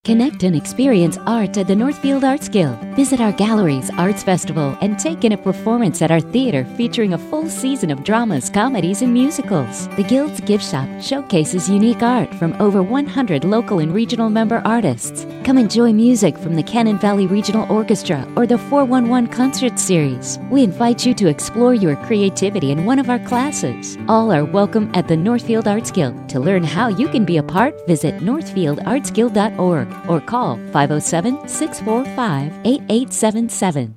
Connect and experience art at the Northfield Arts Guild. Visit our galleries, arts festival, and take in a performance at our theater featuring a full season of dramas, comedies, and musicals. The Guild's gift shop showcases unique art from over 100 local and regional member artists. Come enjoy music from the Cannon Valley Regional Orchestra or the 411 Concert Series. We invite you to explore your creativity in one of our classes. All are welcome at the Northfield Arts Guild. To learn how you can be a part, visit northfieldartsguild.org or call 507-645-8877.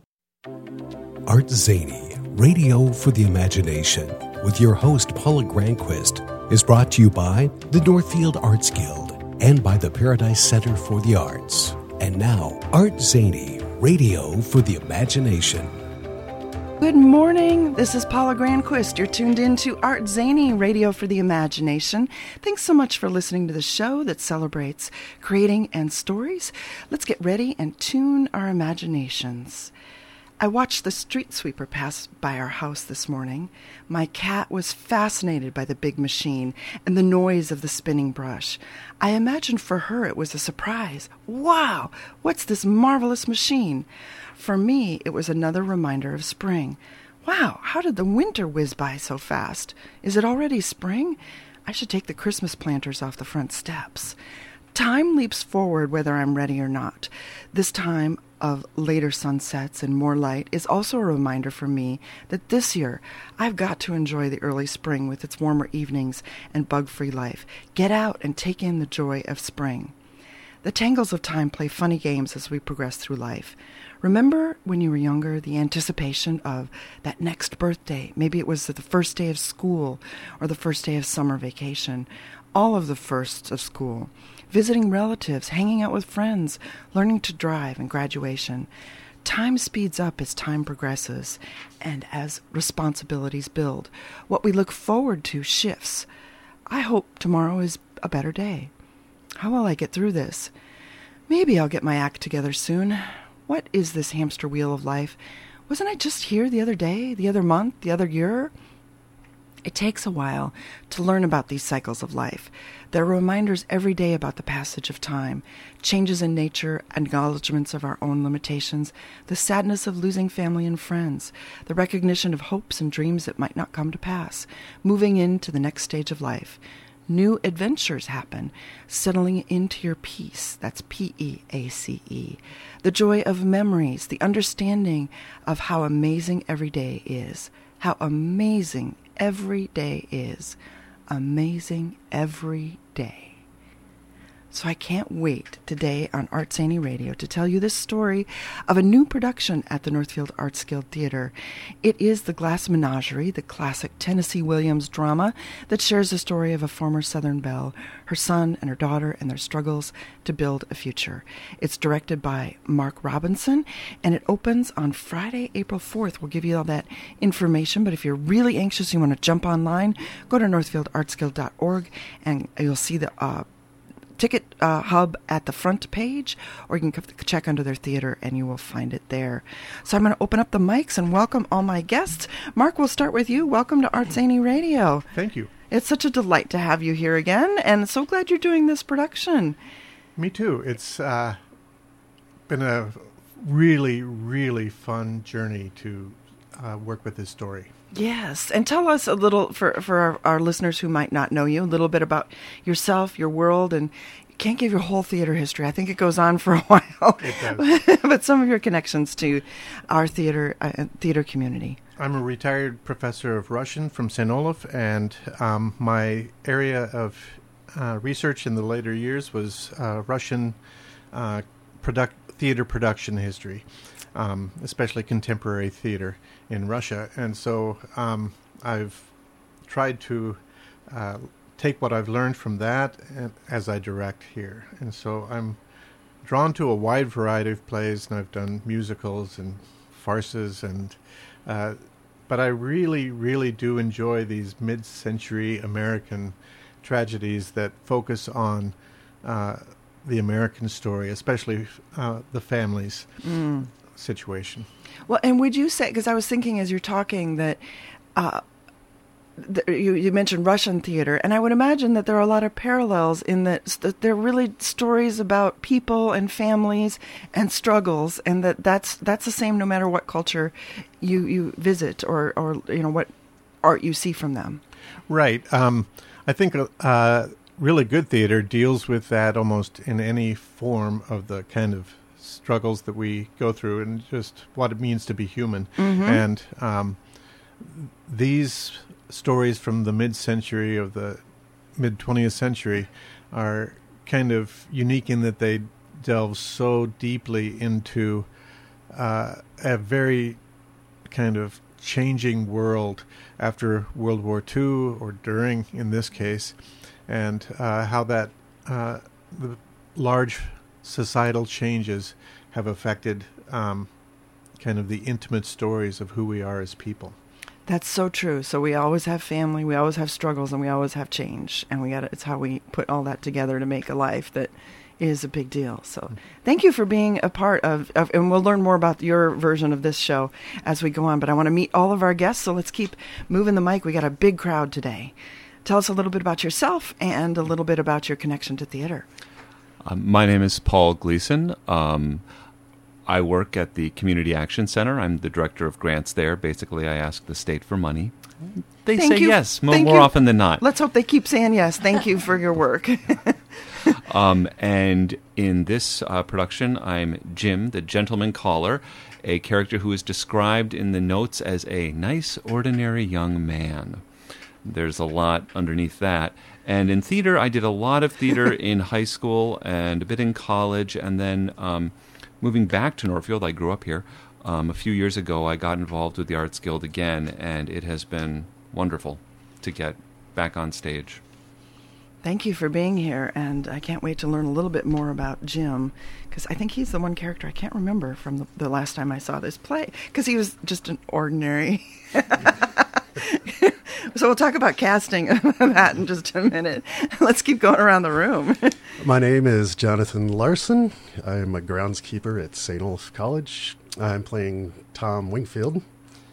Art Zany, Radio for the Imagination, with your host Paula Granquist, is brought to you by the Northfield Arts Guild and by the Paradise Center for the Arts. And now, Art Zany, Radio for the Imagination. Good morning. This is Paula Granquist. You're tuned in to Art Zany, Radio for the Imagination. Thanks so much for listening to the show that celebrates creating and stories. Let's get ready and tune our imaginations. I watched the street sweeper pass by our house this morning. My cat was fascinated by the big machine and the noise of the spinning brush. I imagined for her it was a surprise. Wow, what's this marvelous machine? For me, it was another reminder of spring. Wow, how did the winter whiz by so fast? Is it already spring? I should take the Christmas planters off the front steps. Time leaps forward whether I'm ready or not. This time of later sunsets and more light is also a reminder for me that this year I've got to enjoy the early spring with its warmer evenings and bug-free life. Get out and take in the joy of spring. The tangles of time play funny games as we progress through life. Remember when you were younger, the anticipation of that next birthday? Maybe it was the first day of school or the first day of summer vacation. All of the firsts of school. Visiting relatives, hanging out with friends, learning to drive, and graduation. Time speeds up as time progresses and as responsibilities build. What we look forward to shifts. I hope tomorrow is a better day. How will I get through this? Maybe I'll get my act together soon. What is this hamster wheel of life? Wasn't I just here the other day, the other month, the other year? It takes a while to learn about these cycles of life. There are reminders every day about the passage of time, changes in nature, acknowledgments of our own limitations, the sadness of losing family and friends, the recognition of hopes and dreams that might not come to pass, moving into the next stage of life. New adventures happen, settling into your peace. That's P-E-A-C-E. The joy of memories, the understanding of how amazing every day is. How amazing every day is. Amazing every day. So I can't wait today on Art Zany Radio to tell you this story of a new production at the Northfield Arts Guild Theater. It is The Glass Menagerie, the classic Tennessee Williams drama that shares the story of a former Southern belle, her son and her daughter, and their struggles to build a future. It's directed by Mark Robinson, and it opens on Friday, April 4th. We'll give you all that information, but if you're really anxious, you want to jump online, go to northfieldartsguild.org, and you'll see the ticket hub at the front page, or you can check under their theater and you will find it there. So I'm going to open up the mics and welcome all my guests. Mark, we'll start with you. Welcome to Art Zany Radio. Thank you. It's such a delight to have you here again, and so glad you're doing this production. Me too. It's been a really, really fun journey to work with this story. Yes, and tell us a little, for our listeners who might not know you, a little bit about yourself, your world, and you can't give your whole theater history. I think it goes on for a while. It does. But some of your connections to our theater community. I'm a retired professor of Russian from St. Olaf, and my area of research in the later years was Russian theater production history, especially contemporary theater in Russia. And so I've tried to take what I've learned from that as I direct here. And so I'm drawn to a wide variety of plays, and I've done musicals and farces, and but I really, really do enjoy these mid-century American tragedies that focus on the American story, especially the family's situation. Well, and would you say, because I was thinking as you're talking that you mentioned Russian theater, and I would imagine that there are a lot of parallels in that they're really stories about people and families and struggles, and that's the same no matter what culture you visit or what art you see from them. Right. I think really good theater deals with that almost in any form of the kind of struggles that we go through and just what it means to be human. And these stories from the mid-century of the mid-20th century are kind of unique in that they delve so deeply into a very kind of changing world after World War II, or during in this case, and how that the large societal changes have affected kind of the intimate stories of who we are as people. That's so true. So we always have family, we always have struggles, and we always have change. And it's how we put all that together to make a life that is a big deal. So thank you for being a part of, and we'll learn more about your version of this show as we go on. But I want to meet all of our guests, so let's keep moving the mic. We got a big crowd today. Tell us a little bit about yourself and a little bit about your connection to theater. My name is Paul Gleason. I work at the Community Action Center. I'm the director of grants there. Basically, I ask the state for money. They say yes more often than not. Let's hope they keep saying yes. Thank you for your work. And in this production, I'm Jim, the gentleman caller, a character who is described in the notes as a nice, ordinary young man. There's a lot underneath that. And in theater, I did a lot of theater in high school and a bit in college, and then moving back to Northfield, I grew up here. A few years ago, I got involved with the Arts Guild again, and it has been wonderful to get back on stage. Thank you for being here, and I can't wait to learn a little bit more about Jim, because I think he's the one character I can't remember from the last time I saw this play, because he was just an ordinary. So we'll talk about casting that in just a minute. Let's keep going around the room. My name is Jonathan Larson. I'm a groundskeeper at St. Olaf College. I'm playing Tom Wingfield.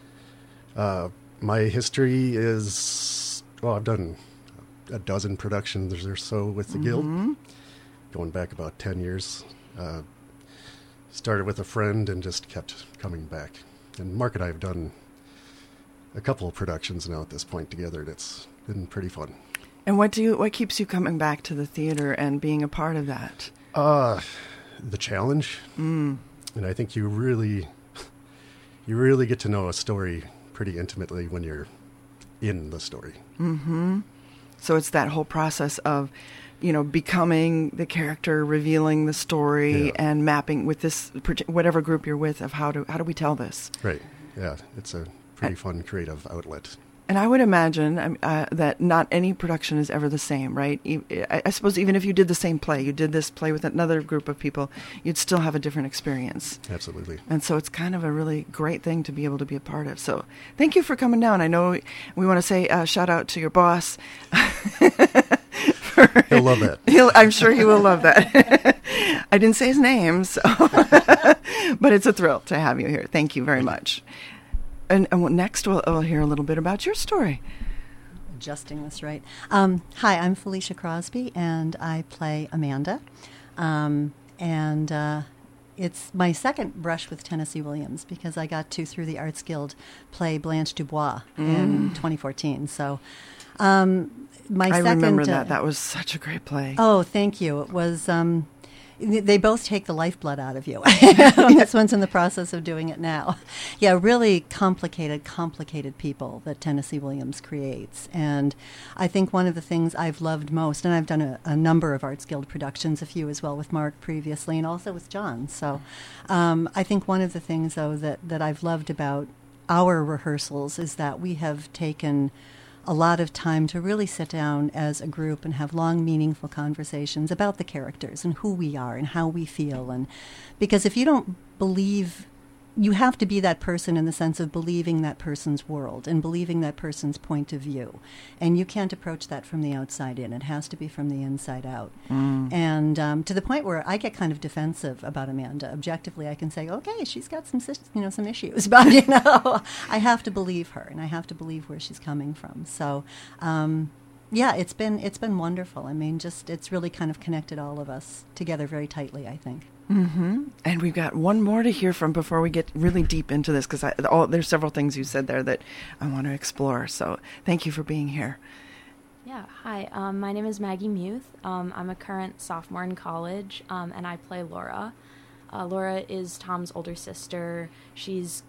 My history is, I've done a dozen productions or so with the Guild, going back about 10 years. Started with a friend and just kept coming back. And Mark and I have done a couple of productions now at this point together, and it's been pretty fun. And what keeps you coming back to the theater and being a part of that? The challenge. And I think you really get to know a story pretty intimately when you're in the story. So it's that whole process of, becoming the character, revealing the story, and mapping with this whatever group you're with of how do we tell this. Right. Yeah, it's a pretty fun creative outlet. And I would imagine that not any production is ever the same, right? I suppose even if you did the same play, you did this play with another group of people, you'd still have a different experience. Absolutely. And so it's kind of a really great thing to be able to be a part of. So thank you for coming down. I know we want to say shout out to your boss. He'll love that. I'm sure he will love that. I didn't say his name, so but it's a thrill to have you here. Thank you very much. And next we'll hear a little bit about your story. Adjusting this right. Hi, I'm Felicia Crosby, and I play Amanda. It's my second brush with Tennessee Williams, because I got to, through the Arts Guild, play Blanche Dubois in 2014. So I remember that. That was such a great play. Oh, thank you. It was... they both take the lifeblood out of you. This one's in the process of doing it now. Yeah, really complicated people that Tennessee Williams creates. And I think one of the things I've loved most, and I've done a number of Arts Guild productions, a few as well with Mark previously, and also with John. So I think one of the things, though, that I've loved about our rehearsals is that we have taken a lot of time to really sit down as a group and have long, meaningful conversations about the characters and who we are and how we feel. And because if you don't believe you have to be that person in the sense of believing that person's world and believing that person's point of view. And you can't approach that from the outside in. It has to be from the inside out. And to the point where I get kind of defensive about Amanda. Objectively, I can say, okay, she's got some issues, but, I have to believe her, and I have to believe where she's coming from. So, yeah, it's been wonderful. I mean, it's really kind of connected all of us together very tightly, I think. Mm-hmm. And we've got one more to hear from before we get really deep into this, because there's several things you said there that I want to explore. So thank you for being here. Yeah, hi. My name is Maggie Muth. I'm a current sophomore in college, and I play Laura. Laura is Tom's older sister. She's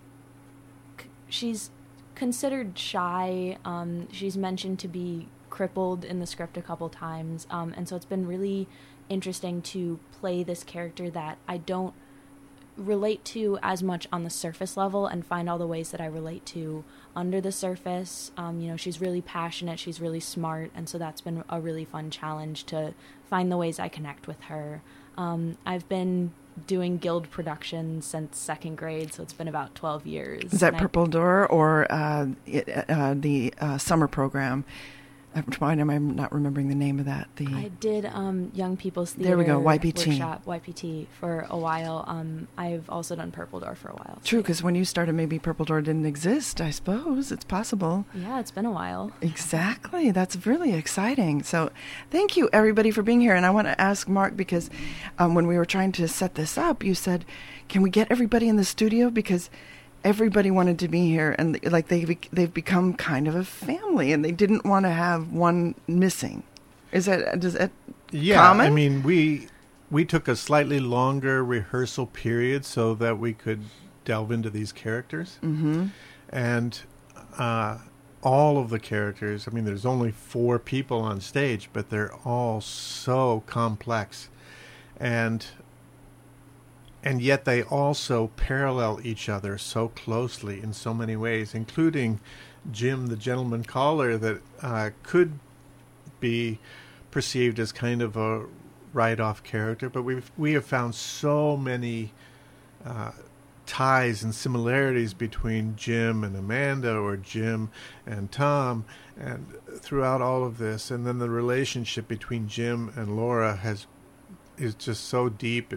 considered shy. She's mentioned to be crippled in the script a couple times, and so it's been really interesting to play this character that I don't relate to as much on the surface level and find all the ways that I relate to under the surface. She's really passionate, she's really smart, and so that's been a really fun challenge to find the ways I connect with her. I've been doing Guild productions since second grade, so it's been about 12 years. Is that Purple Door or the summer program? Why am I not remembering the name of that? I did Young People's Theater. There we go, YPT. Workshop, YPT, for a while. I've also done Purple Door for a while. True, because when you started, maybe Purple Door didn't exist, I suppose. It's possible. Yeah, it's been a while. Exactly. That's really exciting. So thank you, everybody, for being here. And I want to ask Mark, because when we were trying to set this up, you said, can we get everybody in the studio? Because everybody wanted to be here, and they've become kind of a family, and they didn't want to have one missing. Does that common? I mean, we took a slightly longer rehearsal period so that we could delve into these characters. Mm-hmm. And all of the characters, I mean, there's only 4 people on stage, but they're all so complex. And yet they also parallel each other so closely in so many ways, including Jim, the gentleman caller, that could be perceived as kind of a write-off character. But we have found so many ties and similarities between Jim and Amanda, or Jim and Tom, and throughout all of this. And then the relationship between Jim and Laura is just so deep.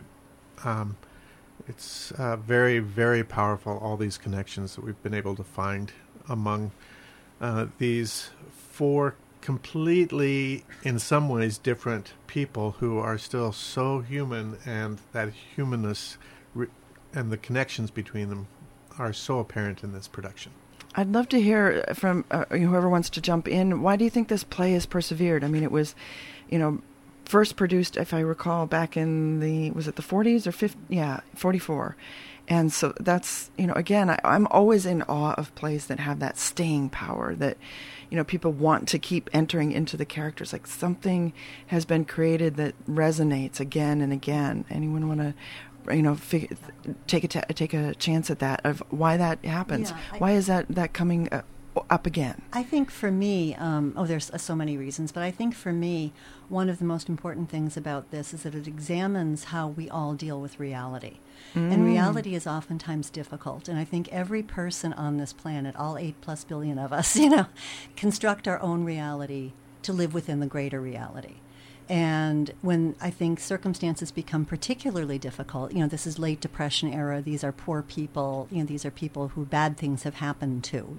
It's very, very powerful, all these connections that we've been able to find among these 4 completely, in some ways, different people who are still so human, and that humanness and the connections between them are so apparent in this production. I'd love to hear from whoever wants to jump in. Why do you think this play has persevered? I mean, it was, first produced, if I recall, back in was it the 40s or 50? Yeah, 44. And so that's, again, I'm always in awe of plays that have that staying power, that, people want to keep entering into the characters. Like something has been created that resonates again and again. Anyone want to, take a chance at that, of why that happens? Yeah, why is that coming up again? I think for me, there's so many reasons, but I think for me, one of the most important things about this is that it examines how we all deal with reality. And reality is oftentimes difficult. And I think every person on this planet, all 8+ billion of us, construct our own reality to live within the greater reality. And when I think circumstances become particularly difficult, this is late Depression era, these are poor people, these are people who bad things have happened to,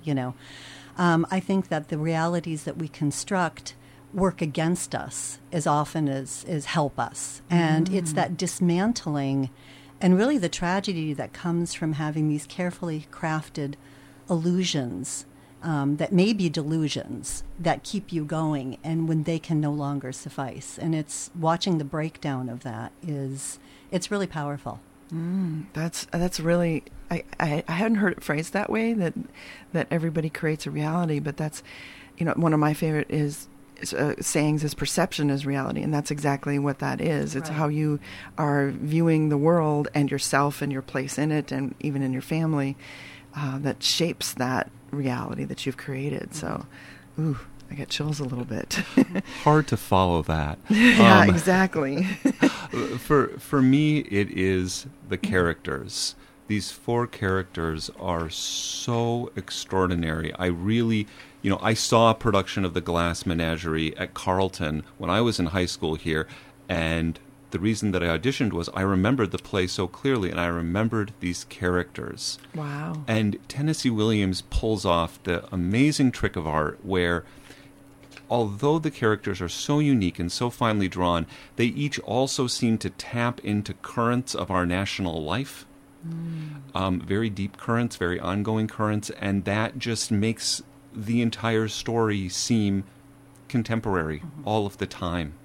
I think that the realities that we construct work against us as often as help us. And it's that dismantling and really the tragedy that comes from having these carefully crafted illusions that may be delusions that keep you going, and when they can no longer suffice. And it's watching the breakdown of that it's really powerful. That's really, I hadn't heard it phrased that way, that everybody creates a reality, but that's, one of my favorite sayings is perception is reality, and that's exactly what that is. It's how you are viewing the world and yourself and your place in it, and even in your family, that shapes that reality that you've created. So, I get chills a little bit. Hard to follow that. Exactly. For me, it is the characters these four characters are so extraordinary. I really, I saw a production of The Glass Menagerie at Carleton when I was in high school here, and the reason that I auditioned was I remembered the play so clearly, and I remembered these characters. Wow. And Tennessee Williams pulls off the amazing trick of art where, although the characters are so unique and so finely drawn, they each also seem to tap into currents of our national life. Very deep currents, very ongoing currents, and that just makes the entire story seem contemporary all of the time.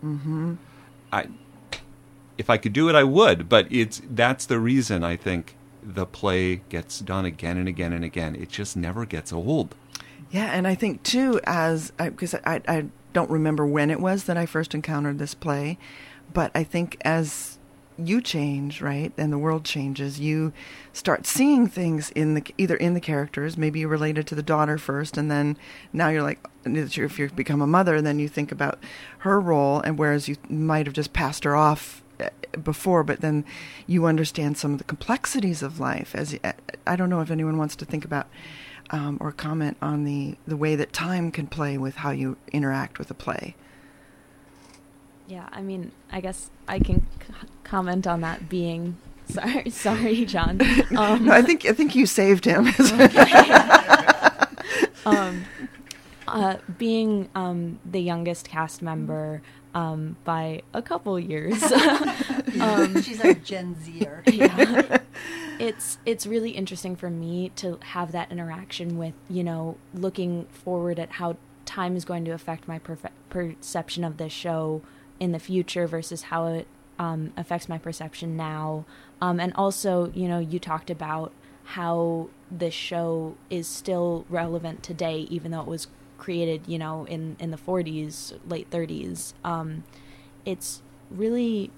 If I could do it, I would, but that's the reason I think the play gets done again and again and again. It just never gets old. Yeah, and I think, too, because I don't remember when it was that I first encountered this play, but I think as you change, right, and the world changes, you start seeing things either in the characters, maybe you're related to the daughter first, and then now you're like, if you become a mother, then you think about her role, and whereas you might have just passed her off before, but then you understand some of the complexities of life. I don't know if anyone wants to think about or comment on the way that time can play with how you interact with a play. Yeah, I mean, I guess I can comment on that being... Sorry, John. No, I think you saved him. Being the youngest cast member by a couple years. She's our Gen Zer. Yeah. It's really interesting for me to have that interaction with, looking forward at how time is going to affect my perception of this show in the future versus how it affects my perception now. And also, you talked about how this show is still relevant today, even though it was created, in the 40s, late 30s. It's really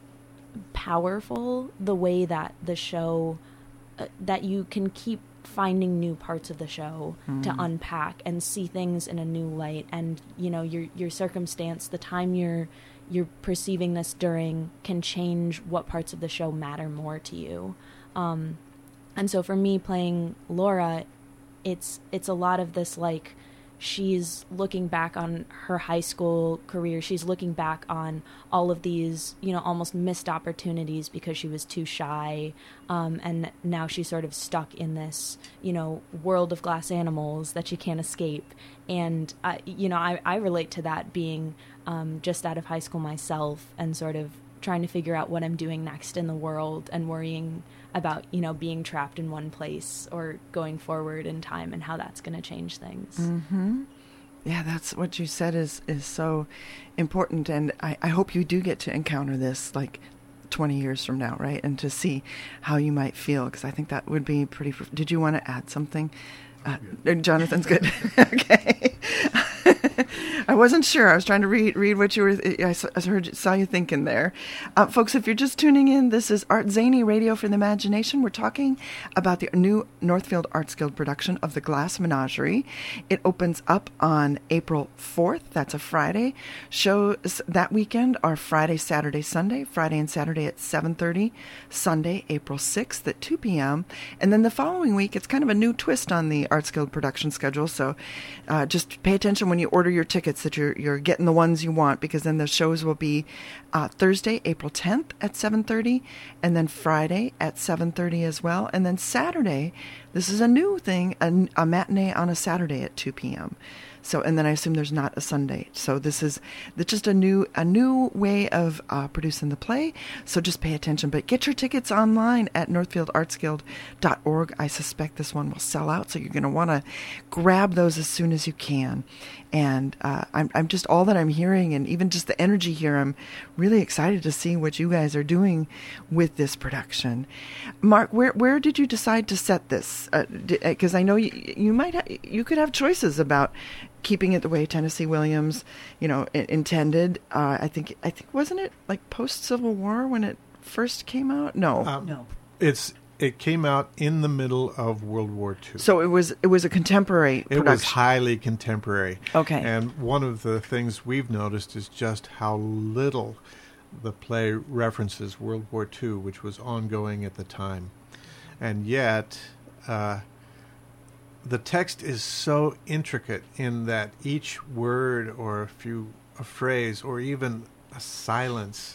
powerful the way that the show, that you can keep finding new parts of the show to unpack and see things in a new light, and your circumstance, the time you're perceiving this during, can change what parts of the show matter more to you. And so for me, playing Laura, it's a lot of this, like, she's looking back on her high school career. She's looking back on all of these, almost missed opportunities because she was too shy. And now she's sort of stuck in this, world of glass animals that she can't escape. And, I relate to that, being just out of high school myself and sort of trying to figure out what I'm doing next in the world and worrying about, being trapped in one place or going forward in time and how that's going to change things. Mm-hmm. Yeah, that's what you said is so important. And I hope you do get to encounter this like 20 years from now, right? And to see how you might feel, because I think that would be pretty... Did you want to add something? Jonathan's good. Okay. I wasn't sure. I was trying to read what you were... I saw you thinking there. Folks, if you're just tuning in, this is Art Zany, Radio for the Imagination. We're talking about the new Northfield Arts Guild production of The Glass Menagerie. It opens up on April 4th. That's a Friday. Shows that weekend are Friday, Saturday, Sunday. Friday and Saturday at 7:30. Sunday, April 6th at 2 p.m. And then the following week, it's kind of a new twist on the Arts Guild production schedule. So just pay attention when you order your tickets that you're getting the ones you want, because then the shows will be Thursday, April 10th at 7:30, and then Friday at 7:30 as well. And then Saturday, this is a new thing, a matinee on a Saturday at 2 p.m. So, and then I assume there's not a Sunday. So this is just a new way of producing the play. So just pay attention. But get your tickets online at northfieldartsguild.org. I suspect this one will sell out, so you're going to want to grab those as soon as you can. And I'm just, all that I'm hearing, and even just the energy here, I'm really excited to see what you guys are doing with this production. Mark, where did you decide to set this? Because I know you could have choices about keeping it the way Tennessee Williams, intended. I think wasn't it like post Civil War when it first came out? No. No. It came out in the middle of World War II. So it was a contemporary production. It was highly contemporary. Okay. And one of the things we've noticed is just how little the play references World War II, which was ongoing at the time. and yet the text is so intricate in that each word or a phrase or even a silence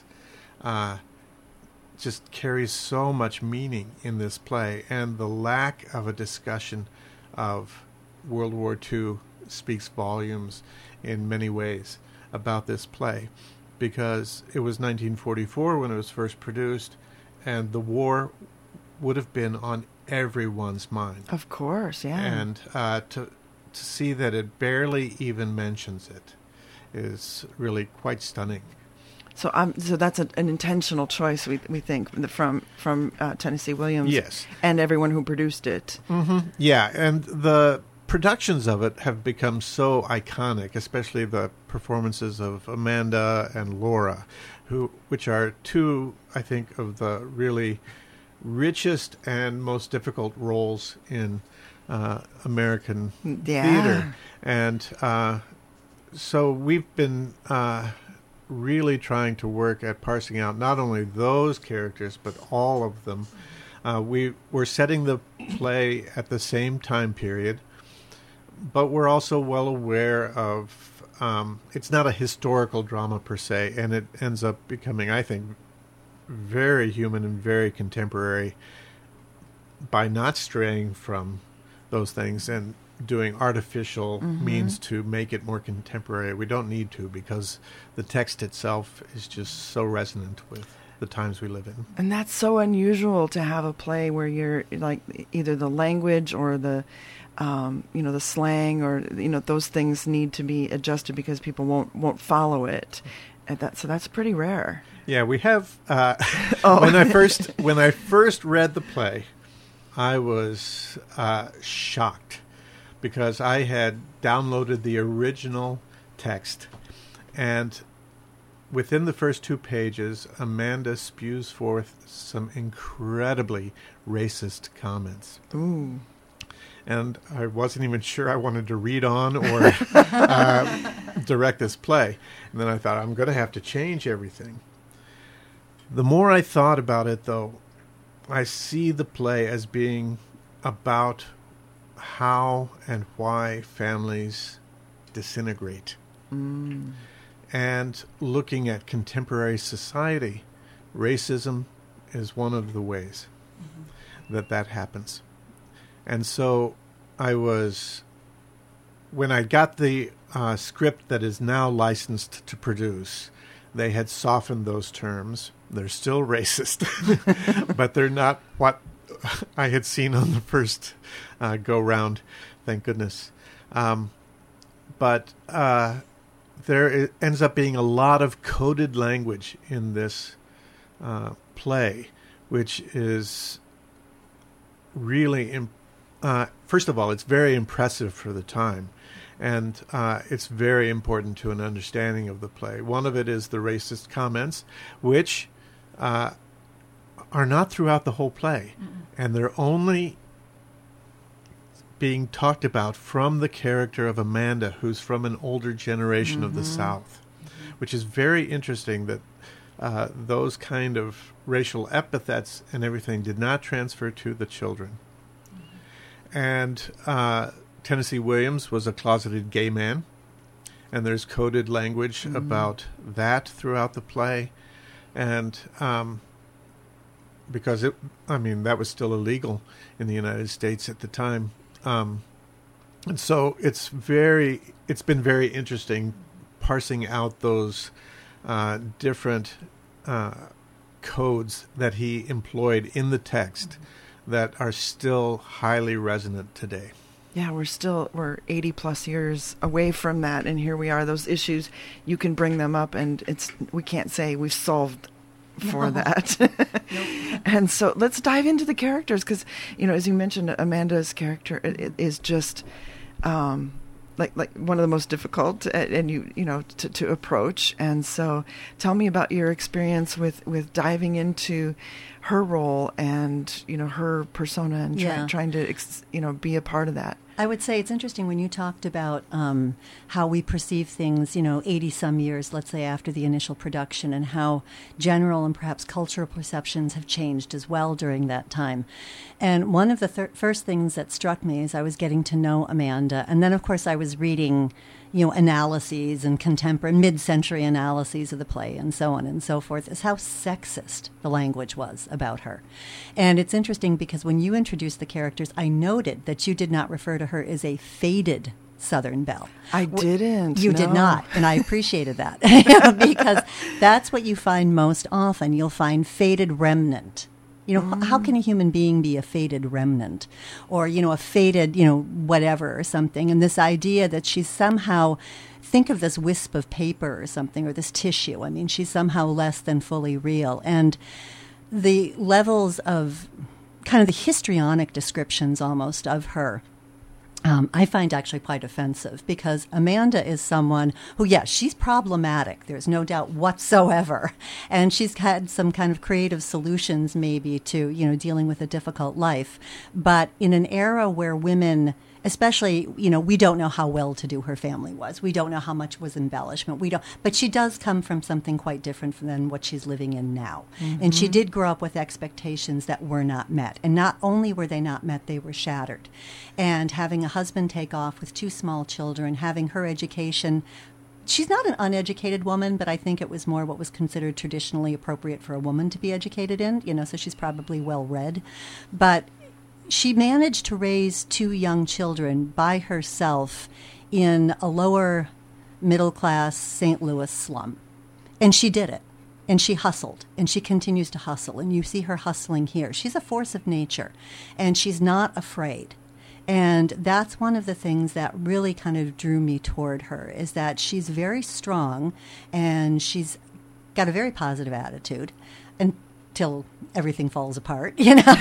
just carries so much meaning in this play, and the lack of a discussion of World War II speaks volumes in many ways about this play, because it was 1944 when it was first produced, and the war would have been on everyone's mind. Of course, yeah. And to see that it barely even mentions it is really quite stunning. So that's an intentional choice, we think, from Tennessee Williams. Yes. And everyone who produced it. Mm-hmm. Yeah, and the productions of it have become so iconic, especially the performances of Amanda and Laura, which are two, I think, of the really richest and most difficult roles in American theater. And so we've been really trying to work at parsing out not only those characters, but all of them. We're setting the play at the same time period, but we're also well aware of it's not a historical drama per se, and it ends up becoming, I think, very human and very contemporary by not straying from those things and doing artificial means to make it more contemporary. We don't need to, because the text itself is just so resonant with the times we live in. And that's so unusual to have a play where you're like either the language or the the slang or those things need to be adjusted because people won't follow it. And so that's pretty rare. Yeah, we have. When I first read the play, I was shocked because I had downloaded the original text, and within the first 2 pages, Amanda spews forth some incredibly racist comments. Ooh. And I wasn't even sure I wanted to read on or direct this play. And then I thought, I'm going to have to change everything. The more I thought about it, though, I see the play as being about how and why families disintegrate. Mm. And looking at contemporary society, racism is one of the ways that happens. And so when I got the script that is now licensed to produce, they had softened those terms. They're still racist, but they're not what I had seen on the first go-round, thank goodness. But there ends up being a lot of coded language in this play, which is really first of all, it's very impressive for the time, and it's very important to an understanding of the play. One of it is the racist comments, which are not throughout the whole play, and they're only being talked about from the character of Amanda, who's from an older generation of the South, which is very interesting that those kind of racial epithets and everything did not transfer to the children. And Tennessee Williams was a closeted gay man, and there's coded language about that throughout the play. And because that was still illegal in the United States at the time. And so it's been very interesting parsing out those different codes that he employed in the text that are still highly resonant today. Yeah, we're 80 plus years away from that, and here we are. Those issues, you can bring them up, and we can't say we've solved for that. Nope. And so let's dive into the characters, because as you mentioned, Amanda's character is just like one of the most difficult and to approach. And so tell me about your experience with diving into her role and her persona and trying to be a part of that. I would say it's interesting when you talked about how we perceive things, 80-some years, let's say, after the initial production, and how general and perhaps cultural perceptions have changed as well during that time. And one of the first things that struck me as I was getting to know Amanda, and then, of course, I was reading analyses and contemporary mid-century analyses of the play and so on and so forth, is how sexist the language was about her. And it's interesting because when you introduced the characters, I noted that you did not refer to her as a faded Southern belle. I didn't. You no. did not, and I appreciated that because that's what you find most often. You'll find faded remnant. How can a human being be a faded remnant or, a faded, whatever or something? And this idea that she's somehow, think of this wisp of paper or something, or this tissue. I mean, she's somehow less than fully real. And the levels of kind of the histrionic descriptions almost of her, I find actually quite offensive because Amanda is someone who, yes, she's problematic. There's no doubt whatsoever. And she's had some kind of creative solutions maybe to, dealing with a difficult life. But in an era where women, especially, we don't know how well-to-do her family was. We don't know how much was embellishment. But she does come from something quite different than what she's living in now. Mm-hmm. And she did grow up with expectations that were not met. And not only were they not met, they were shattered. And having a husband take off with 2 small children, having her education, she's not an uneducated woman, but I think it was more what was considered traditionally appropriate for a woman to be educated in, so she's probably well-read. But she managed to raise 2 young children by herself in a lower middle-class St. Louis slum. And she did it. And she hustled. And she continues to hustle. And you see her hustling here. She's a force of nature. And she's not afraid. And that's one of the things that really kind of drew me toward her, is that she's very strong and she's got a very positive attitude until everything falls apart,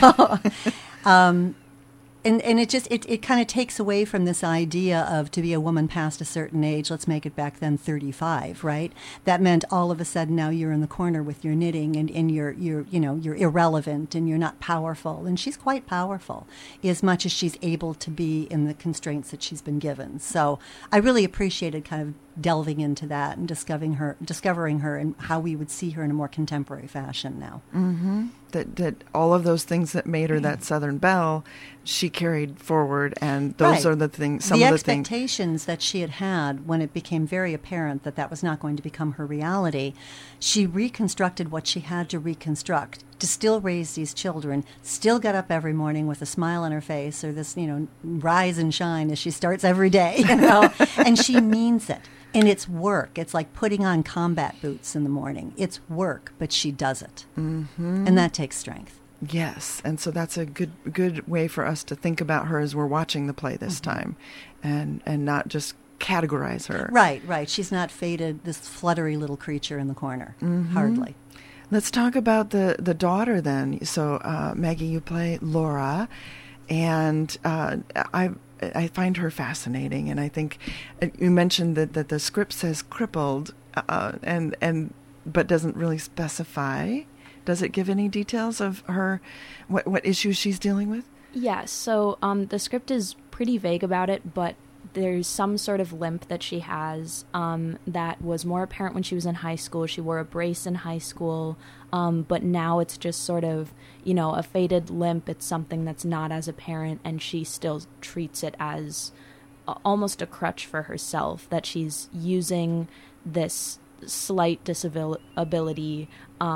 And it kind of takes away from this idea of to be a woman past a certain age, let's make it back then 35, right? That meant all of a sudden now you're in the corner with your knitting and you're irrelevant and you're not powerful. And she's quite powerful as much as she's able to be in the constraints that she's been given. So I really appreciated kind of delving into that and discovering her and how we would see her in a more contemporary fashion now. Mm-hmm. That all of those things that made her that Southern belle, she carried forward, and those are the things. The expectations that she had when it became very apparent that was not going to become her reality, she reconstructed what she had to reconstruct to still raise these children, still get up every morning with a smile on her face or this, rise and shine as she starts every day, and she means it. And it's work. It's like putting on combat boots in the morning. It's work, but she does it. Mm-hmm. And that takes strength. Yes. And so that's a good way for us to think about her as we're watching the play this time and not just categorize her. Right. She's not faded, this fluttery little creature in the corner. Mm-hmm. Hardly. Let's talk about the daughter then. So, Maggie, you play Laura, and I find her fascinating, and I think you mentioned that the script says crippled, but doesn't really specify. Does it give any details of her, what issues she's dealing with? Yes. So the script is pretty vague about it, but there's some sort of limp that she has that was more apparent when she was in high school. She wore a brace in high school, but now it's just sort of, a faded limp. It's something that's not as apparent, and she still treats it as almost a crutch for herself, that she's using this slight disability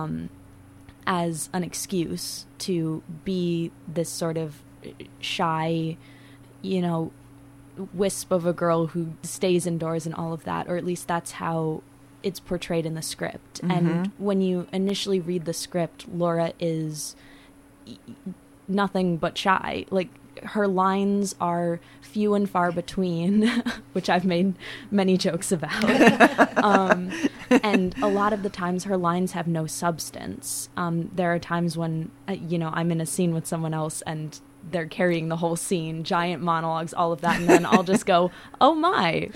as an excuse to be this sort of shy, wisp of a girl who stays indoors and all of that, or at least that's how it's portrayed in the script. Mm-hmm. And when you initially read the script, Laura is nothing but shy. Like, her lines are few and far between, which I've made many jokes about. And a lot of the times her lines have no substance. There are times when, I'm in a scene with someone else and they're carrying the whole scene, giant monologues, all of that, and then I'll just go, "Oh my!"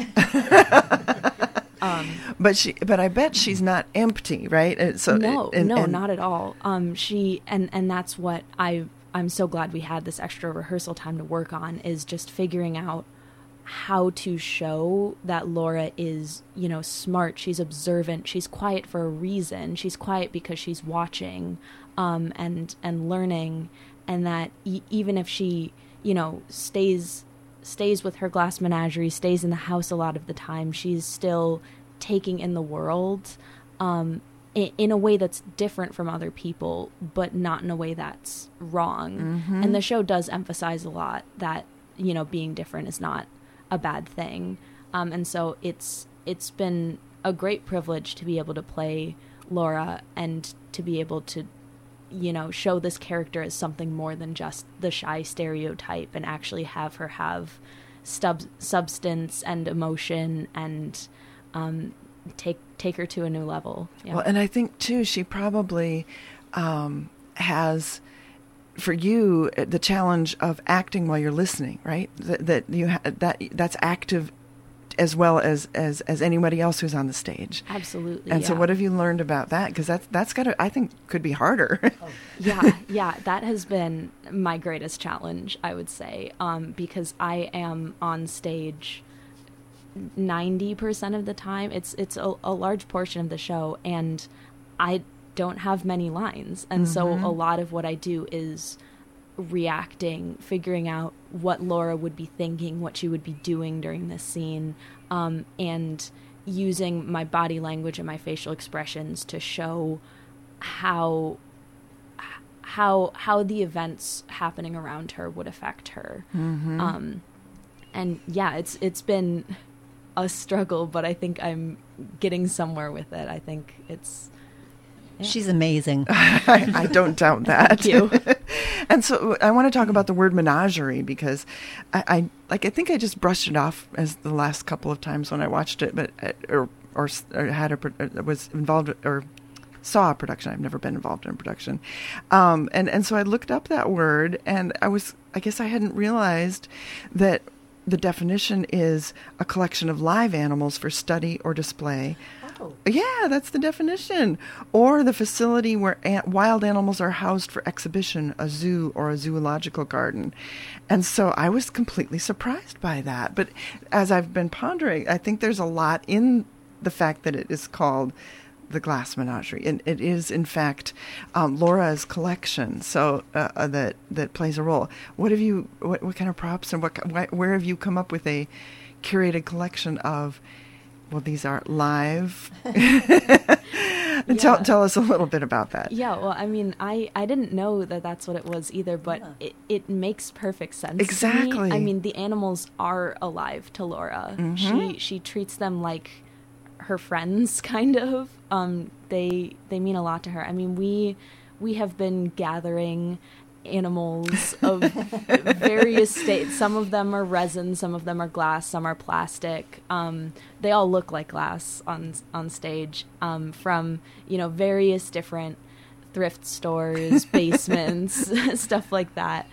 But I bet she's not empty, right? No, not at all. She and that's what I I'm so glad we had this extra rehearsal time to work on, is just figuring out how to show that Laura is, smart, she's observant, she's quiet for a reason. She's quiet because she's watching and learning, and that even if she, stays with her glass menagerie, stays in the house a lot of the time, she's still taking in the world in a way that's different from other people, but not in a way that's wrong. Mm-hmm. And the show does emphasize a lot that, being different is not a bad thing. And so it's been a great privilege to be able to play Laura and to be able to, show this character as something more than just the shy stereotype, and actually have her have substance and emotion, and take her to a new level. Yeah. Well, and I think too, she probably has, for you, the challenge of acting while you're listening, right? That's active as well as anybody else who's on the stage. Absolutely. And so what have you learned about that? Because that's got to, I think, could be harder. Yeah, that has been my greatest challenge, I would say, because I am on stage 90% of the time. It's a large portion of the show, and I don't have many lines, and so a lot of what I do is reacting, figuring out what Laura would be thinking, what she would be doing during this scene, and using my body language and my facial expressions to show how the events happening around her would affect her. And yeah, it's been a struggle, but I think I'm getting somewhere with it. I think it's... Yeah. She's amazing. I don't doubt that. Thank you. And so I want to talk about the word menagerie, because I think I just brushed it off as the last couple of times when I watched it, but or was involved or saw a production. I've never been involved in a production, and so I looked up that word, and I guess I hadn't realized that the definition is a collection of live animals for study or display. Oh. Yeah, that's the definition. Or the facility where wild animals are housed for exhibition, a zoo or a zoological garden. And so I was completely surprised by that. But as I've been pondering, I think there's a lot in the fact that it is called the Glass Menagerie. And it is, in fact, Laura's collection, so that plays a role. What kind of props and where have you come up with a curated collection of? Well, these are live. And tell us a little bit about that. Yeah, well, I mean, I didn't know that that's what it was either, but it makes perfect sense. Exactly. To me. I mean, the animals are alive to Laura. Mm-hmm. She treats them like her friends, kind of. They mean a lot to her. I mean, we have been gathering animals of various states. Some of them are resin, some of them are glass, some are plastic. They all look like glass on stage, from various different thrift stores, basements, stuff like that.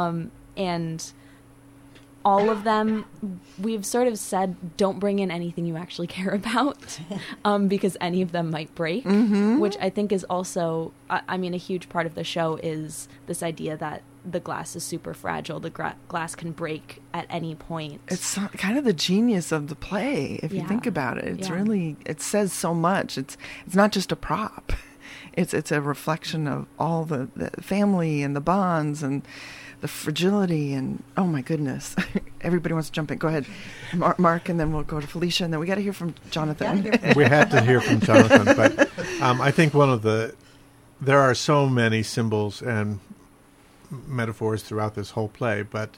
And all of them, we've sort of said, don't bring in anything you actually care about, because any of them might break, which I think is also, a huge part of the show is this idea that the glass is super fragile. The glass can break at any point. It's kind of the genius of the play, if you think about it. It's really, it says so much. It's not just a prop. It's a reflection of all the family and the bonds and the fragility, and oh my goodness, everybody wants to jump in. Go ahead, Mark, and then we'll go to Felicia, and then we got to hear from Jonathan. We have to hear from Jonathan, but I think there are so many symbols and metaphors throughout this whole play, but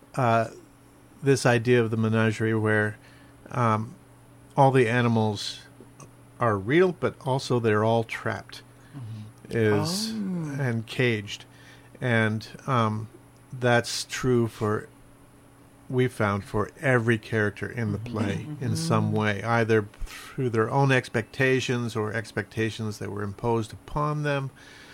this idea of the menagerie where all the animals are real, but also they're all trapped, and caged, and that's true we've found for every character in the play in some way, either through their own expectations or expectations that were imposed upon them.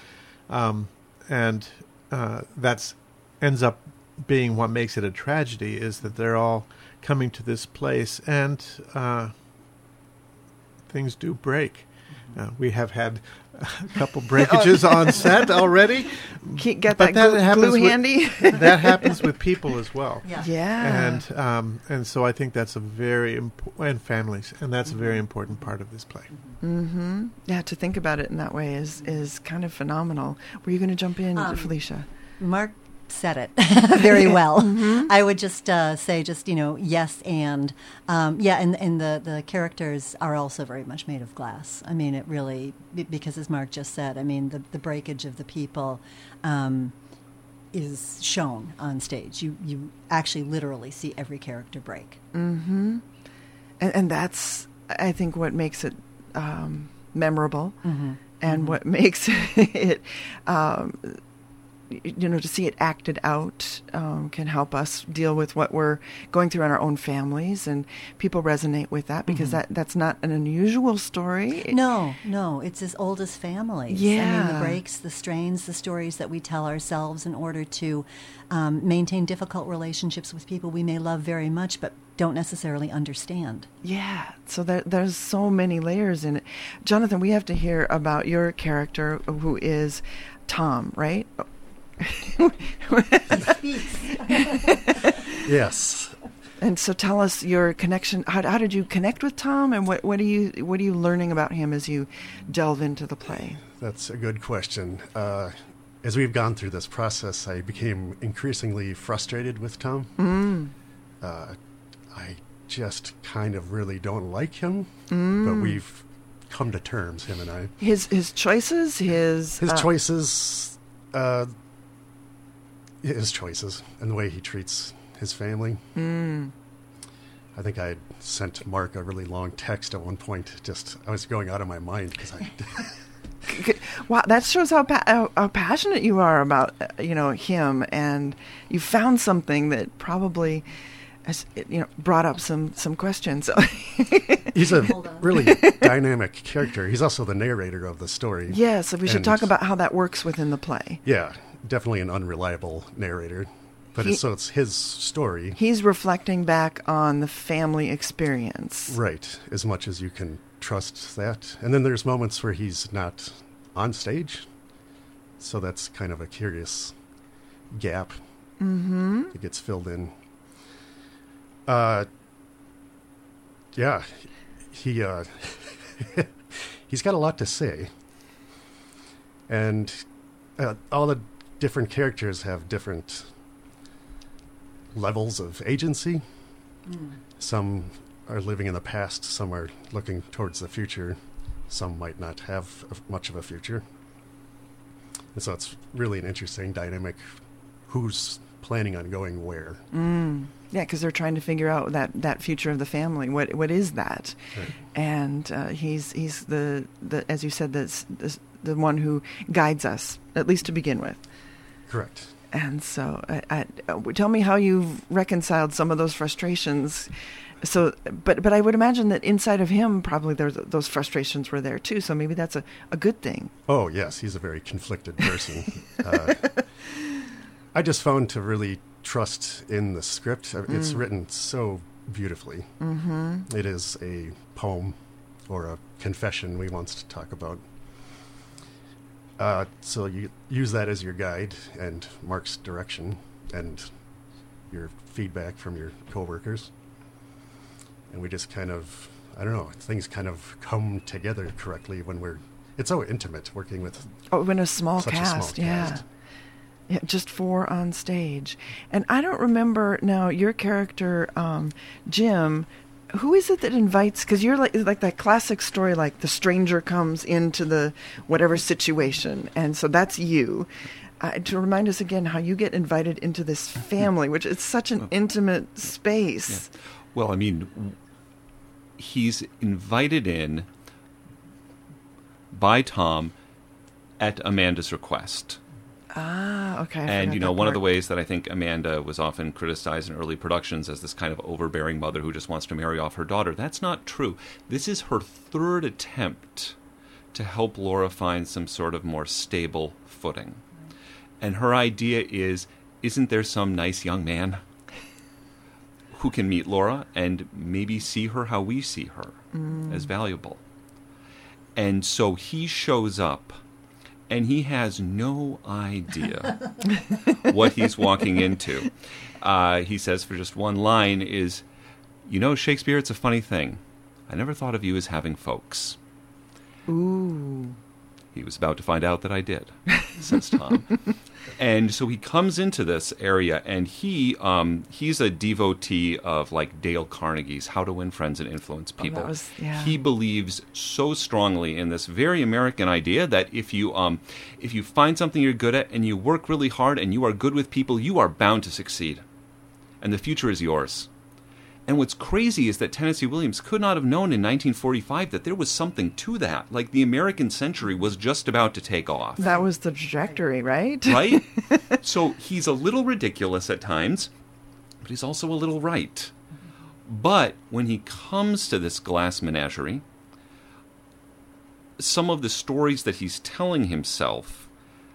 And that's ends up being what makes it a tragedy, is that they're all coming to this place and things do break. We have had a couple breakages on set already. Can't get But that that glue happens handy. That happens with people as well. Yeah. And so I think that's a very and families, and that's a very important part of this play. Mm-hmm. Yeah, to think about it in that way is kind of phenomenal. Were you going to jump in, Felicia? Mark said it very well. I would just say, yes, and and the characters are also very much made of glass. I mean, it really, because as Mark just said, I mean, the breakage of the people is shown on stage. You actually literally see every character break. Mm-hmm. And that's, I think, what makes it memorable, and what makes it to see it acted out can help us deal with what we're going through in our own families, and people resonate with that because that's not an unusual story. No, it's as old as families. Yeah. I mean, the breaks, the strains, the stories that we tell ourselves in order to maintain difficult relationships with people we may love very much but don't necessarily understand. Yeah, so there's so many layers in it. Jonathan, we have to hear about your character, who is Tom, right? Yes. And so tell us your connection. How did you connect with Tom, and what are you learning about him as you delve into the play? That's a good question. As we've gone through this process, I became increasingly frustrated with Tom. I just kind of really don't like him, but we've come to terms, him and I. His choices, his choices. His choices and the way he treats his family. I think I had sent Mark a really long text at one point. I was going out of my mind because I... Wow, that shows how passionate you are about him, and you found something that probably has brought up some questions. He's a really dynamic character. He's also the narrator of the story. Yeah, so we should talk about how that works within the play. Yeah. Definitely an unreliable narrator, but it's his story. He's reflecting back on the family experience. Right, as much as you can trust that. And then there's moments where he's not on stage, so that's kind of a curious gap. It gets filled in. He he's got a lot to say. And all the different characters have different levels of agency. Some are living in the past, some are looking towards the future, some might not have much of a future. And so it's really an interesting dynamic. Who's planning on going where? Yeah, because they're trying to figure out that future of the family. What is that? Right. And he's the as you said, the one who guides us, at least to begin with. Correct. And so, tell me how you've reconciled some of those frustrations. So, but I would imagine that inside of him, probably those frustrations were there too. So maybe that's a good thing. Oh yes, he's a very conflicted person. I just found to really trust in the script. It's written so beautifully. It is a poem or a confession we want to talk about. So you use that as your guide and Mark's direction and your feedback from your coworkers. And we just kind of, I don't know, things kind of come together correctly when it's so intimate working with when a small such cast, a small cast. Yeah, just 4 on stage. And I don't remember now your character, Jim. Who is it that invites? Because you're like that classic story, like the stranger comes into the whatever situation, and so that's you. To remind us again how you get invited into this family, which is such an intimate space. Yeah. Well, I mean, he's invited in by Tom at Amanda's request. Ah, okay. And, one of the ways that I think Amanda was often criticized in early productions as this kind of overbearing mother who just wants to marry off her daughter, that's not true. This is her third attempt to help Laura find some sort of more stable footing. And her idea is, isn't there some nice young man who can meet Laura and maybe see her how we see her, as valuable? And so he shows up, and he has no idea what he's walking into. He says, for just one line, is, "You know, Shakespeare, it's a funny thing. I never thought of you as having folks." Ooh. He was about to find out that I did, says Tom. And so he comes into this area, and he's a devotee of like Dale Carnegie's How to Win Friends and Influence People. He believes so strongly in this very American idea that if you find something you're good at and you work really hard and you are good with people, you are bound to succeed, and the future is yours. And what's crazy is that Tennessee Williams could not have known in 1945 that there was something to that. Like, the American century was just about to take off. That was the trajectory, right? Right? So he's a little ridiculous at times, but he's also a little right. But when he comes to this glass menagerie, some of the stories that he's telling himself,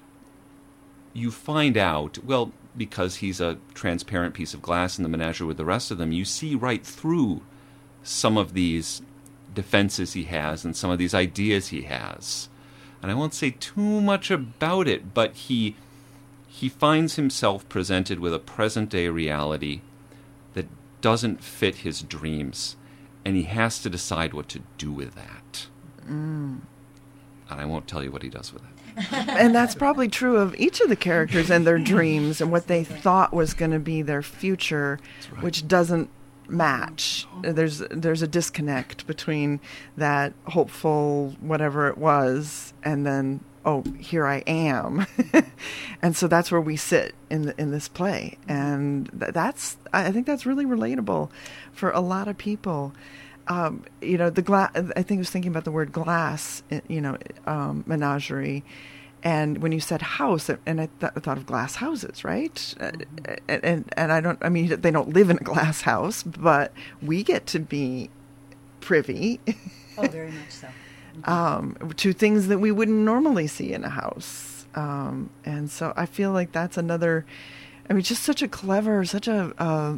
you find out, well, because he's a transparent piece of glass in the menagerie with the rest of them, you see right through some of these defenses he has and some of these ideas he has. And I won't say too much about it, but he finds himself presented with a present-day reality that doesn't fit his dreams, and he has to decide what to do with that. And I won't tell you what he does with it. And that's probably true of each of the characters and their dreams and what they thought was going to be their future, right, which doesn't match. There's a disconnect between that hopeful whatever it was and then, oh, here I am. And so that's where we sit in this play. And I think that's really relatable for a lot of people. The glass. I think I was thinking about the word glass. Menagerie, and when you said house, and I thought of glass houses, right? And I don't. I mean, they don't live in a glass house, but we get to be privy. Oh, very much so. To things that we wouldn't normally see in a house, and so I feel like that's another. I mean, just such a clever, such a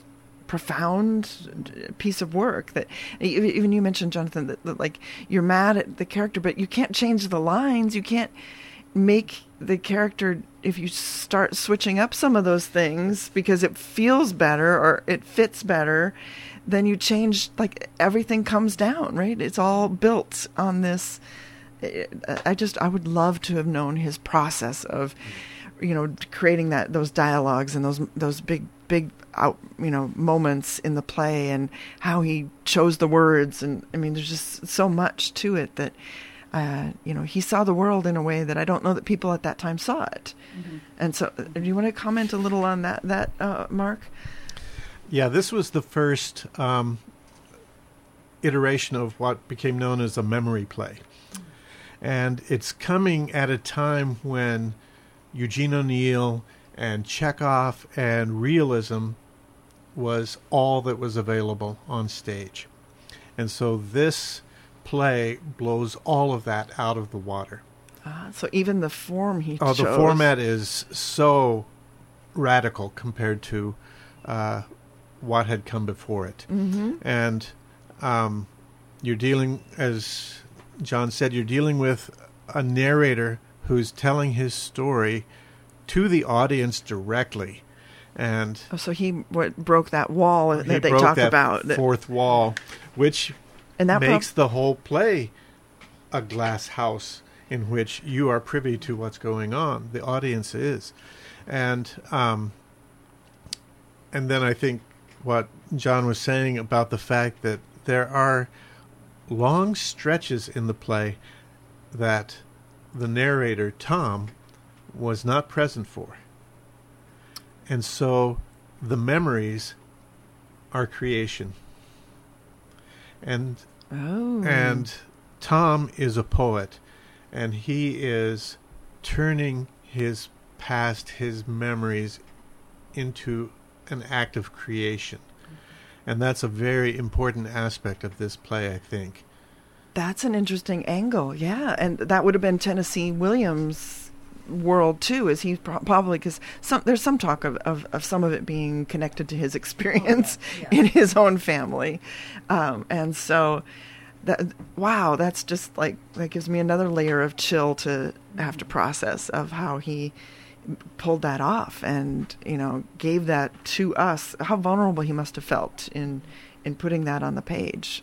profound piece of work that even you mentioned, Jonathan, that like you're mad at the character, but you can't change the lines. You can't make the character, if you start switching up some of those things because it feels better or it fits better, then you change, like everything comes down, right? It's all built on this. I would love to have known his process of, creating those dialogues and those big moments in the play, and how he chose the words. And I mean, there's just so much to it that, he saw the world in a way that I don't know that people at that time saw it. Mm-hmm. And so, do you want to comment a little on that, Mark? Yeah, this was the first iteration of what became known as a memory play. And it's coming at a time when Eugene O'Neill and Chekhov and realism was all that was available on stage. And so this play blows all of that out of the water. So even the form he chose. The format is so radical compared to what had come before it. Mm-hmm. And you're dealing, as John said, you're dealing with a narrator who's telling his story to the audience directly. And so he broke that wall that they talk about. Fourth wall, which makes the whole play a glass house in which you are privy to what's going on. The audience is. And then I think what John was saying about the fact that there are long stretches in the play that the narrator, Tom, was not present for. And so the memories are creation. And Tom is a poet, and he is turning his past, his memories, into an act of creation. And that's a very important aspect of this play, I think. That's an interesting angle, yeah. And that would have been Tennessee Williams' world, too, is he probably, because there's some talk of some of it being connected to his experience in his own family. And so wow, that's just like, that gives me another layer of chill to have to process, of how he pulled that off and, gave that to us. How vulnerable he must have felt in putting that on the page.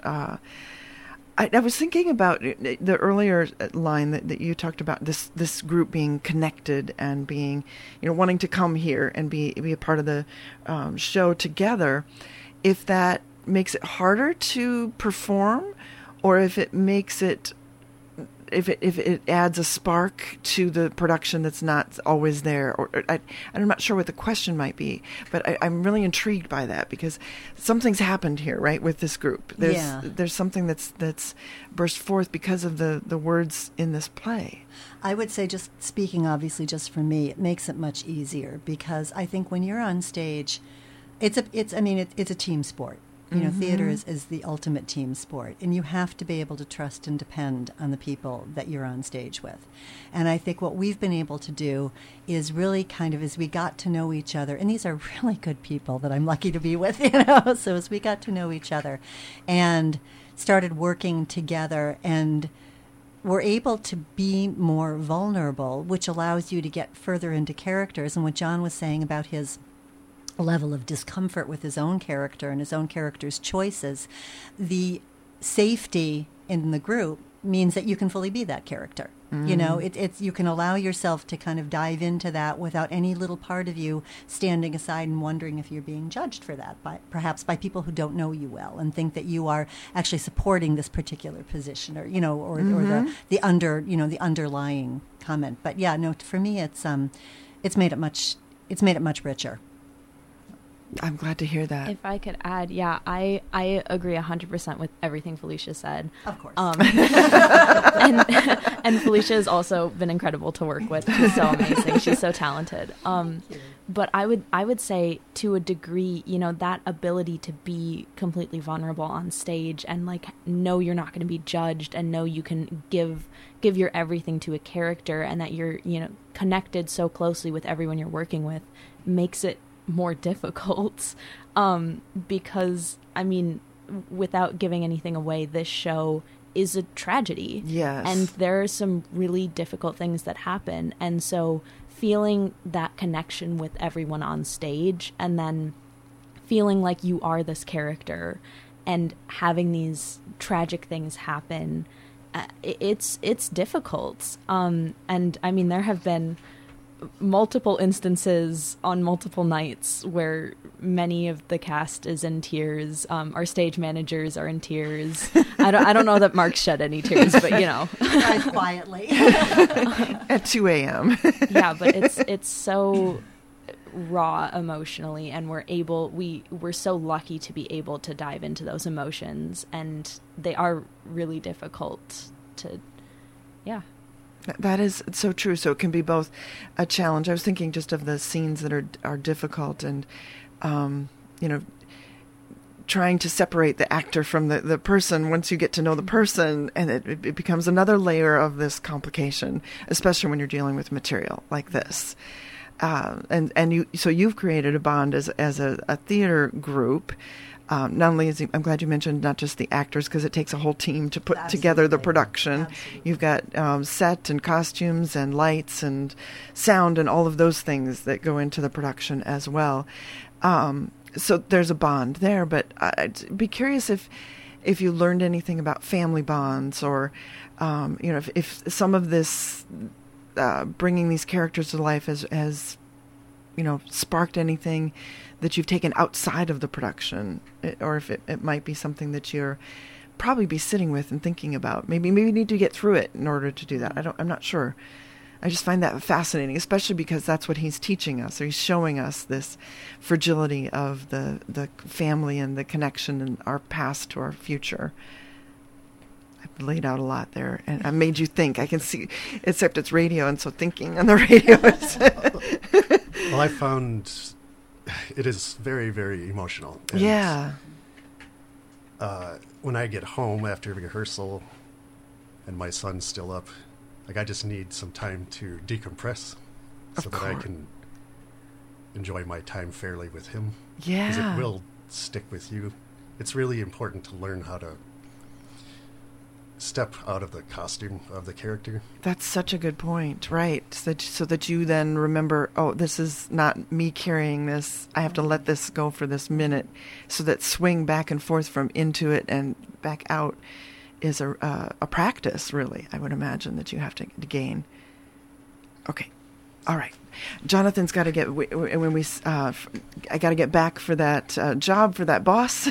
I was thinking about the earlier line that you talked about, this group being connected and being, wanting to come here and be a part of the show together. If that makes it harder to perform, or if it makes it, if it adds a spark to the production that's not always there, or I'm not sure what the question might be, but I'm really intrigued by that, because something's happened here, right, with this group. There's something that's burst forth because of the words in this play. I would say, just speaking obviously just for me, it makes it much easier, because I think when you're on stage, it's a team sport. Theater is the ultimate team sport, and you have to be able to trust and depend on the people that you're on stage with. And I think what we've been able to do is really kind of, as we got to know each other, and these are really good people that I'm lucky to be with, so as we got to know each other and started working together, and we're able to be more vulnerable, which allows you to get further into characters. And what John was saying about his level of discomfort with his own character and his own character's choices, the safety in the group means that you can fully be that character. It's you can allow yourself to kind of dive into that without any little part of you standing aside and wondering if you're being judged for that, perhaps by people who don't know you well and think that you are actually supporting this particular position, or or the underlying comment. But yeah, no, for me it's made it much richer. I'm glad to hear that. If I could add, I agree 100% with everything Felicia said. Of course. And Felicia has also been incredible to work with. She's so amazing. She's so talented. But I would say, to a degree, that ability to be completely vulnerable on stage and know you're not going to be judged, and know you can give your everything to a character, and that you're connected so closely with everyone you're working with, makes it more difficult, because without giving anything away, this show is a tragedy. Yes. And there are some really difficult things that happen, and so feeling that connection with everyone on stage, and then feeling like you are this character and having these tragic things happen, it's difficult. And there have been multiple instances on multiple nights where many of the cast is in tears. Our stage managers are in tears. I don't know that Mark shed any tears, but Drive quietly at 2 a.m. Yeah, but it's so raw emotionally, and we're so lucky to be able to dive into those emotions, and they are really difficult to. That is so true. So it can be both a challenge. I was thinking just of the scenes that are difficult, and trying to separate the actor from the person. Once you get to know the person, and it becomes another layer of this complication, especially when you're dealing with material like this. So you've created a bond as a theater group. Not only I'm glad you mentioned not just the actors, because it takes a whole team to put together the production. Absolutely. You've got set and costumes and lights and sound and all of those things that go into the production as well. So there's a bond there, but I'd be curious if you learned anything about family bonds, or if some of this bringing these characters to life has sparked anything that you've taken outside of the production, or if it might be something that you're probably be sitting with and thinking about. Maybe you need to get through it in order to do that. I'm not sure. I just find that fascinating, especially because that's what he's teaching us, or he's showing us this fragility of the family and the connection and our past to our future. I've laid out a lot there, and I made you think. I can see, except it's radio, and so thinking on the radio is... Well, I found it is very, very emotional. And, yeah. When I get home after rehearsal and my son's still up, I just need some time to decompress so that I can enjoy my time fairly with him. Yeah. Because it will stick with you. It's really important to learn how to step out of the costume of the character. That's such a good point, right? So that you then remember, oh, this is not me carrying this. I have to let this go for this minute. So that swing back and forth from into it and back out is a practice, really, I would imagine, that you have to gain. Okay. All right. Jonathan's got to get, I got to get back for that job for that boss.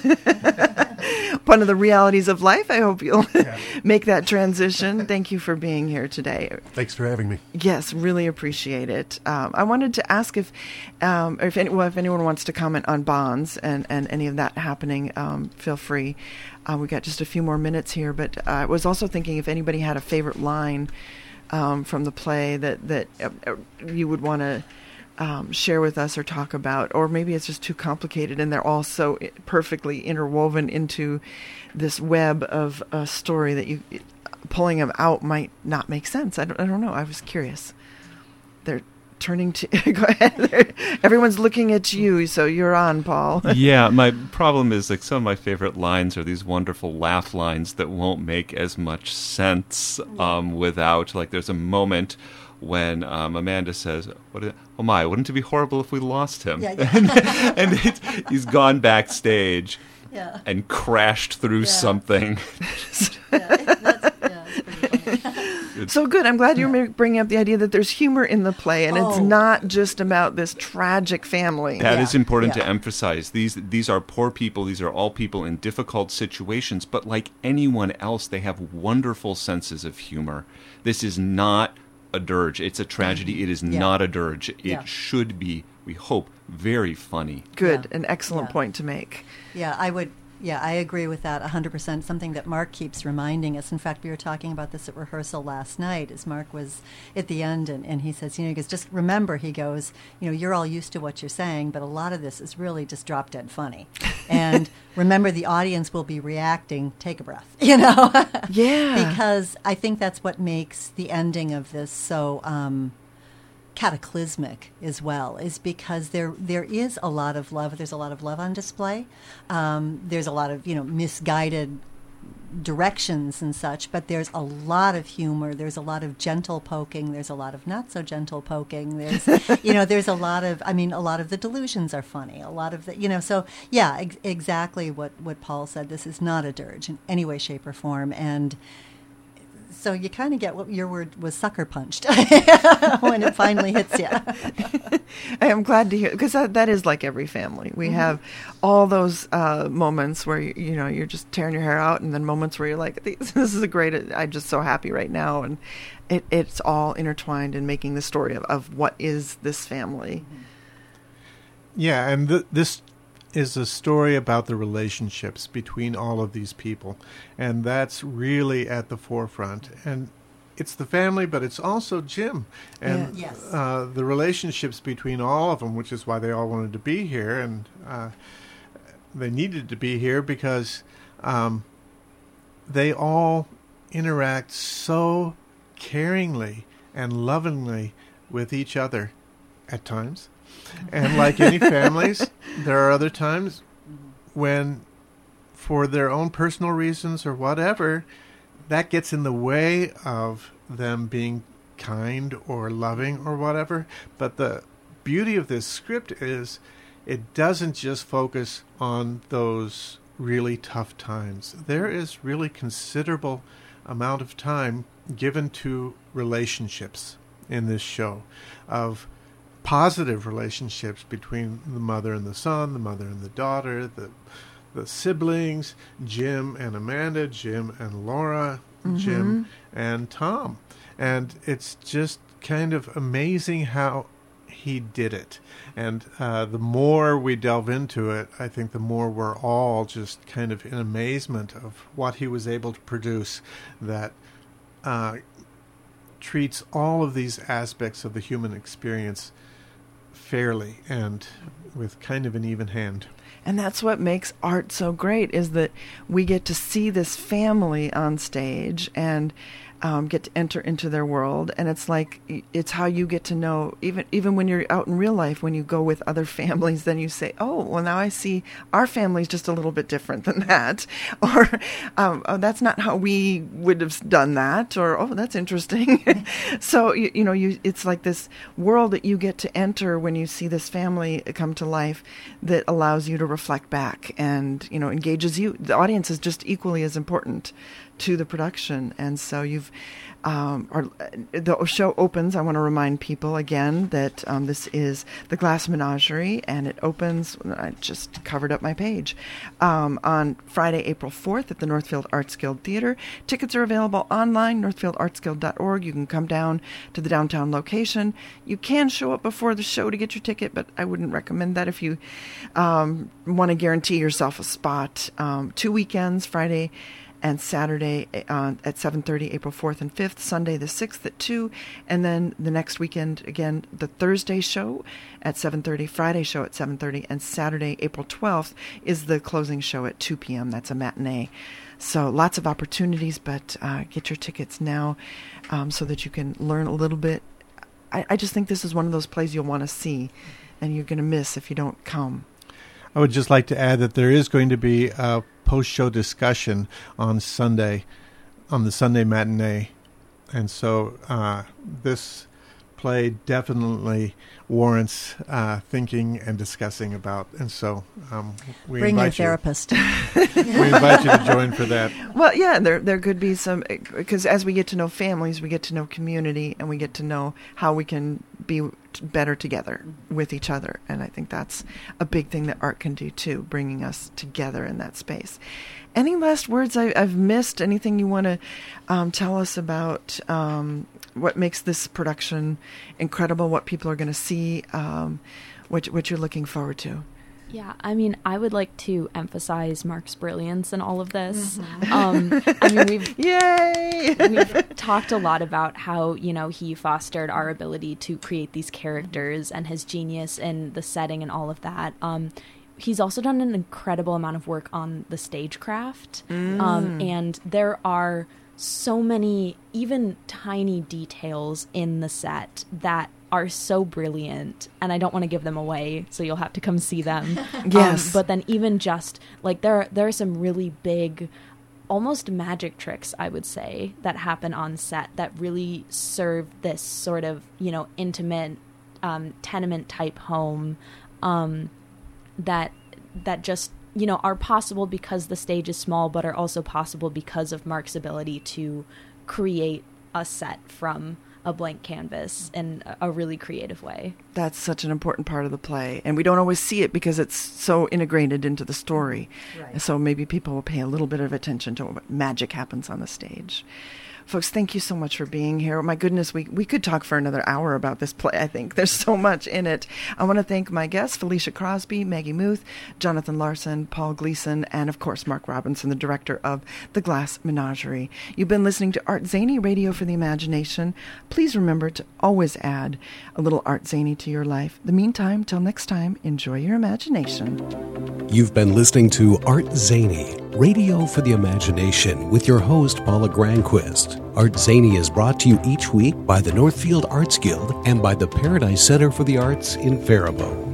One of the realities of life. I hope you'll make that transition. Thank you for being here today. Thanks for having me. Yes, really appreciate it. I wanted to ask if anyone wants to comment on Bonds and any of that happening, feel free. We got just a few more minutes here, but I was also thinking if anybody had a favorite line from the play that you would want to share with us or talk about, or maybe it's just too complicated and they're all so perfectly interwoven into this web of a story that you pulling them out might not make sense. I don't know. I was curious. They're turning to go ahead. Everyone's looking at you, so you're on, Paul. Yeah, my problem is like some of my favorite lines are these wonderful laugh lines that won't make as much sense without, like, there's a moment when Amanda says, "Oh my, wouldn't it be horrible if we lost him?" Yeah. and he's gone backstage and crashed through something. It's pretty funny. So good. I'm glad you're bringing up the idea that there's humor in the play, and it's not just about this tragic family. That is important to emphasize. These are poor people. These are all people in difficult situations, but like anyone else, they have wonderful senses of humor. This is not a dirge. It's a tragedy. It is not a dirge. It should be, we hope, very funny. Good. An excellent point to make. Yeah, I agree with that 100%. Something that Mark keeps reminding us. In fact, we were talking about this at rehearsal last night as Mark was at the end, and he says, he goes, just remember, he goes, you're all used to what you're saying, but a lot of this is really just drop dead funny. And remember, the audience will be reacting. Take a breath, Yeah. Because I think that's what makes the ending of this so cataclysmic as well, is because there is a lot of love. There's a lot of love on display. There's a lot of misguided directions and such, but there's a lot of humor. There's a lot of gentle poking. There's a lot of not so gentle poking. There's there's a lot of a lot of the delusions are funny. A lot of the so exactly what Paul said. This is not a dirge in any way, shape, or form, and so you kind of get what your word was, sucker punched, when it finally hits you. I am glad to hear, because that is like every family. We have all those moments where you're just tearing your hair out, and then moments where you're like, "This is a great." I'm just so happy right now, and it's all intertwined in making the story of what is this family. Yeah, and this is a story about the relationships between all of these people, and that's really at the forefront. And it's the family, but it's also Jim and the relationships between all of them, which is why they all wanted to be here, and they needed to be here because they all interact so caringly and lovingly with each other at times. And like any families, there are other times when, for their own personal reasons or whatever, that gets in the way of them being kind or loving or whatever. But the beauty of this script is it doesn't just focus on those really tough times. There is really considerable amount of time given to relationships in this show, of positive relationships between the mother and the son, the mother and the daughter, the siblings, Jim and Amanda, Jim and Laura, Jim and Tom. And it's just kind of amazing how he did it. And the more we delve into it, I think the more we're all just kind of in amazement of what he was able to produce that treats all of these aspects of the human experience fairly and with kind of an even hand. And that's what makes art so great, is that we get to see this family on stage, and get to enter into their world, and it's like it's how you get to know, even when you're out in real life, when you go with other families, then you say, oh, well, now I see our family's just a little bit different than that, or oh, that's not how we would have done that, or oh, that's interesting. So it's like this world that you get to enter when you see this family come to life that allows you to reflect back and engages you. The audience is just equally as important to the production. And so the show opens, I want to remind people again that this is The Glass Menagerie, and it opens, I just covered up my page, on Friday, April 4th at the Northfield Arts Guild Theater. Tickets are available online, northfieldartsguild.org. You can come down to the downtown location. You can show up before the show to get your ticket, but I wouldn't recommend that if you want to guarantee yourself a spot. 2 weekends, Friday and Saturday at 7:30, April 4th and 5th, Sunday the 6th at 2, and then the next weekend, again, the Thursday show at 7:30, Friday show at 7:30, and Saturday, April 12th, is the closing show at 2 p.m. That's a matinee. So lots of opportunities, but get your tickets now so that you can learn a little bit. I just think this is one of those plays you'll want to see, and you're going to miss if you don't come. I would just like to add that there is going to be a post-show discussion on Sunday, on the Sunday matinee. And so this play definitely warrants thinking and discussing about. And so we Bring your invite you. therapist. We invite you to join for that. Well, yeah, there could be some, because as we get to know families, we get to know community, and we get to know how we can be better together with each other. And I think that's a big thing that art can do too, bringing us together in that space. Any last words I've missed? Anything you want to tell us about what makes this production incredible, what people are going to see, what you're looking forward to? Yeah, I mean, I would like to emphasize Mark's brilliance in all of this. Mm-hmm. We've talked a lot about how, he fostered our ability to create these characters and his genius in the setting and all of that. He's also done an incredible amount of work on the stagecraft. And there are so many, even tiny details in the set that are so brilliant, and I don't want to give them away, so you'll have to come see them. Yes. But then even just, like, there are some really big, almost magic tricks, I would say, that happen on set that really serve this sort of, intimate, tenement-type home that just, are possible because the stage is small, but are also possible because of Mark's ability to create a set from a blank canvas in a really creative way. That's such an important part of the play, and we don't always see it because it's so integrated into the story. Right. So maybe people will pay a little bit of attention to what magic happens on the stage. Folks, thank you so much for being here. My goodness, we could talk for another hour about this play, I think. There's so much in it. I want to thank my guests, Felicia Crosby, Maggie Muth, Jonathan Larson, Paul Gleason, and, of course, Mark Robinson, the director of The Glass Menagerie. You've been listening to Art Zany, Radio for the Imagination. Please remember to always add a little Art Zany to your life. In the meantime, till next time, enjoy your imagination. You've been listening to Art Zany, Radio for the Imagination, with your host, Paula Granquist. Art Zany is brought to you each week by the Northfield Arts Guild and by the Paradise Center for the Arts in Faribault.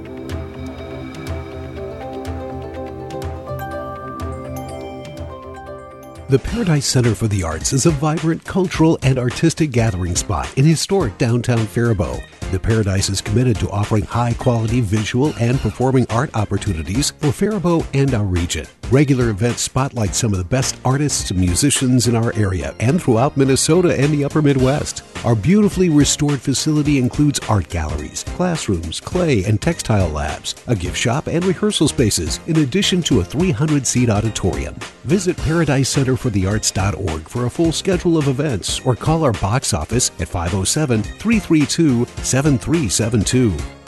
The Paradise Center for the Arts is a vibrant cultural and artistic gathering spot in historic downtown Faribault. The Paradise is committed to offering high-quality visual and performing art opportunities for Faribault and our region. Regular events spotlight some of the best artists and musicians in our area and throughout Minnesota and the upper Midwest. Our beautifully restored facility includes art galleries, classrooms, clay and textile labs, a gift shop, and rehearsal spaces, in addition to a 300-seat auditorium. Visit ParadiseCenterForTheArts.org for a full schedule of events or call our box office at 507-332-7372.